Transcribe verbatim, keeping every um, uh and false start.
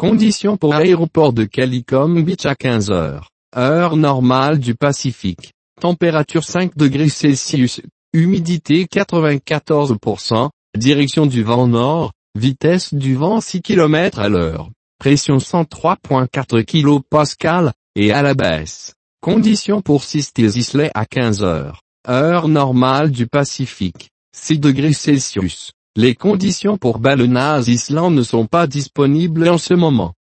Conditions pour aéroport de Calicom Beach à quinze heures. Heure normale du Pacifique. Température cinq degrés Celsius. Humidité quatre-vingt-quatorze pour cent. Direction du vent nord. Vitesse du vent six kilomètres à l'heure. Pression cent trois virgule quatre kilopascales, et à la baisse. Conditions pour Sisters Islet à quinze heures. Heure normale du Pacifique. six degrés Celsius. Les conditions pour Balenas Island ne sont pas disponibles en ce moment.